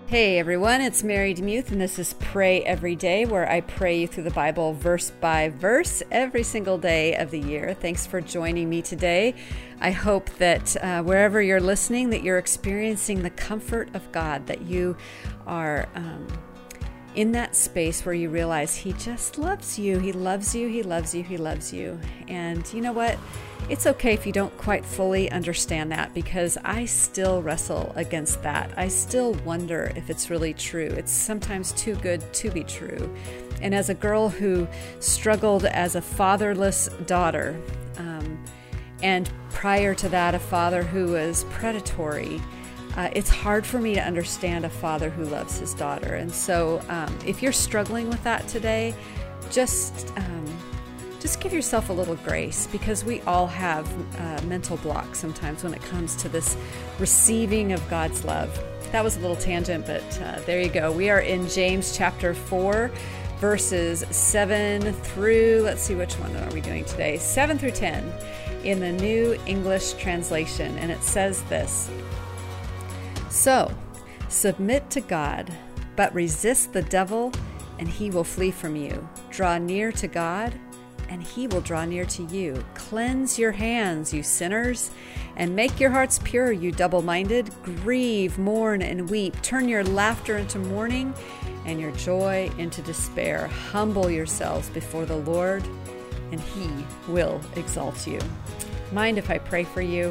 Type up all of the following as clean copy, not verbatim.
Hey everyone, it's Mary DeMuth, and this is Pray Every Day, where I pray you through the Bible verse by verse every single day of the year. Thanks for joining me today. I hope that wherever you're listening, that you're experiencing the comfort of God, that you are in that space where you realize He just loves you. He loves you, He loves you, He loves you. And you know what? It's okay if you don't quite fully understand that, because I still wrestle against that. I still wonder if it's really true. It's sometimes too good to be true. And as a girl who struggled as a fatherless daughter, and prior to that, a father who was predatory, it's hard for me to understand a father who loves his daughter. And so if you're struggling with that today, just give yourself a little grace, because we all have mental blocks sometimes when it comes to this receiving of God's love. That was a little tangent, but there you go. We are in James chapter 4, verses 7 through, let's see, which one are we doing today? 7 through 10 in the New English Translation. And it says this: So, submit to God, but resist the devil, and he will flee from you. Draw near to God, and He will draw near to you. Cleanse your hands, you sinners, and make your hearts pure, you double-minded. Grieve, mourn, and weep. Turn your laughter into mourning, and your joy into despair. Humble yourselves before the Lord, and He will exalt you. Mind if I pray for you?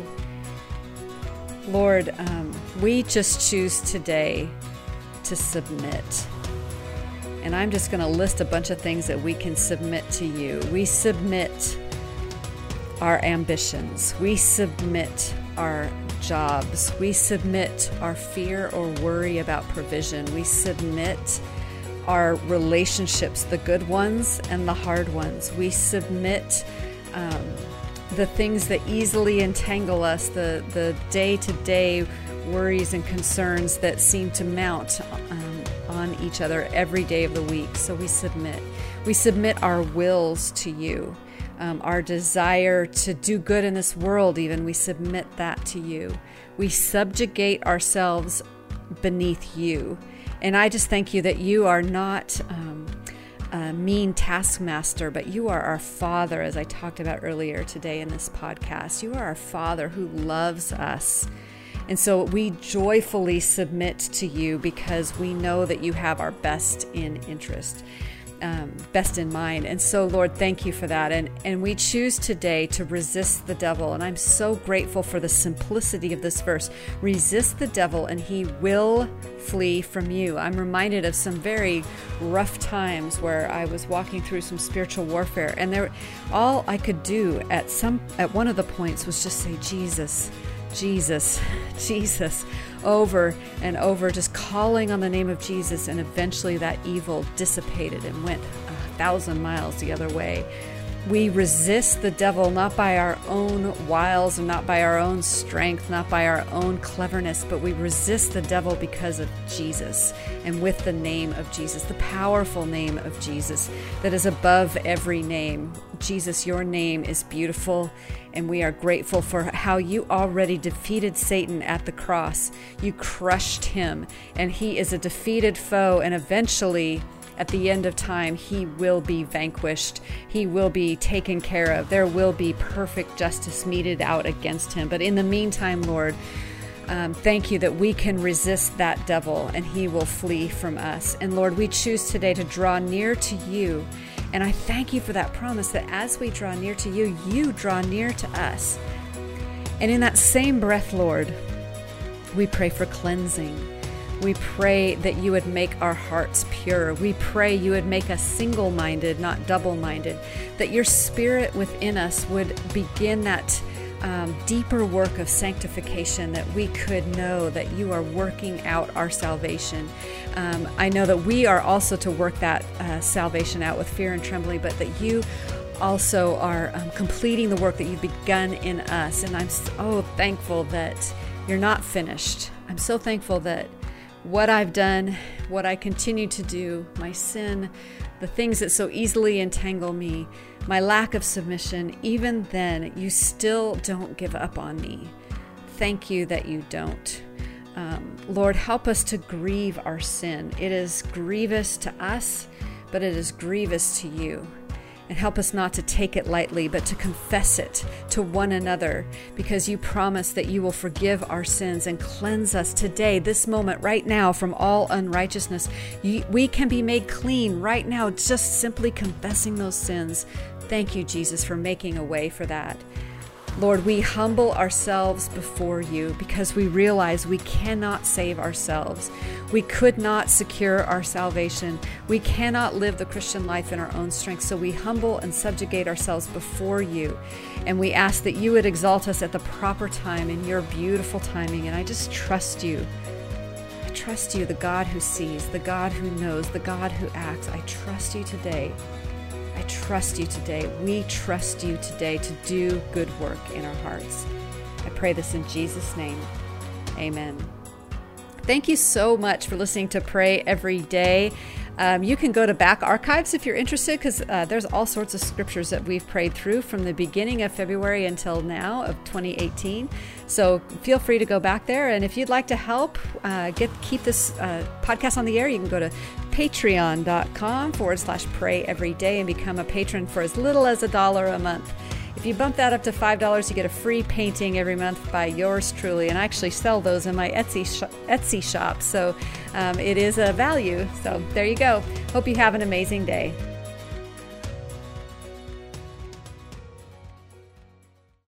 Lord, we just choose today to submit. And I'm just going to list a bunch of things that we can submit to you. We submit our ambitions. We submit our jobs. We submit our fear or worry about provision. We submit our relationships, the good ones and the hard ones. We submit the things that easily entangle us, the day-to-day worries and concerns that seem to mount on each other every day of the week. So we submit. We submit our wills to you, our desire to do good in this world even. We submit that to you. We subjugate ourselves beneath you. And I just thank you that you are not a mean taskmaster, but you are our Father, as I talked about earlier today in this podcast. You are our Father who loves us. And so we joyfully submit to you, because we know that you have our best in interest, best in mind. And so, Lord, thank you for that. And we choose today to resist the devil. And I'm so grateful for the simplicity of this verse. Resist the devil, and he will flee from you. I'm reminded of some very rough times where I was walking through some spiritual warfare, and all I could do at one of the points was just say, Jesus, Jesus, Jesus, over and over, just calling on the name of Jesus. And eventually that evil dissipated and went 1,000 miles the other way. We resist the devil not by our own wiles and not by our own strength, not by our own cleverness, but we resist the devil because of Jesus, and with the name of Jesus, the powerful name of Jesus that is above every name. Jesus, your name is beautiful, and we are grateful for how you already defeated Satan at the cross. You crushed him, and he is a defeated foe, and eventually, at the end of time, he will be vanquished. He will be taken care of. There will be perfect justice meted out against him. But in the meantime, Lord, thank you that we can resist that devil and he will flee from us. And Lord, we choose today to draw near to you. And I thank you for that promise that as we draw near to you, you draw near to us. And in that same breath, Lord, we pray for cleansing. We pray that you would make our hearts pure. We pray you would make us single-minded, not double-minded, that your Spirit within us would begin that deeper work of sanctification, that we could know that you are working out our salvation. I know that we are also to work that salvation out with fear and trembling, but that you also are completing the work that you've begun in us. And I'm so thankful that you're not finished. I'm so thankful that what I've done, what I continue to do, my sin, the things that so easily entangle me, my lack of submission, even then, you still don't give up on me. Thank you that you don't. Lord, help us to grieve our sin. It is grievous to us, but it is grievous to you. And help us not to take it lightly, but to confess it to one another, because you promise that you will forgive our sins and cleanse us today, this moment, right now, from all unrighteousness. We can be made clean right now, just simply confessing those sins. Thank you, Jesus, for making a way for that. Lord, we humble ourselves before you because we realize we cannot save ourselves. We could not secure our salvation. We cannot live the Christian life in our own strength. So we humble and subjugate ourselves before you. And we ask that you would exalt us at the proper time in your beautiful timing. And I just trust you. I trust you, the God who sees, the God who knows, the God who acts. I trust you today. I trust you today. We trust you today to do good work in our hearts. I pray this in Jesus' name. Amen. Thank you so much for listening to Pray Every Day. You can go to back archives if you're interested, because there's all sorts of scriptures that we've prayed through from the beginning of February until now of 2018. So feel free to go back there. And if you'd like to help keep this podcast on the air, you can go to patreon.com/pray every day and become a patron for as little as $1 a month. If you bump that up to $5, you get a free painting every month by yours truly. And I actually sell those in my Etsy shop. So it is a value. So there you go. Hope you have an amazing day.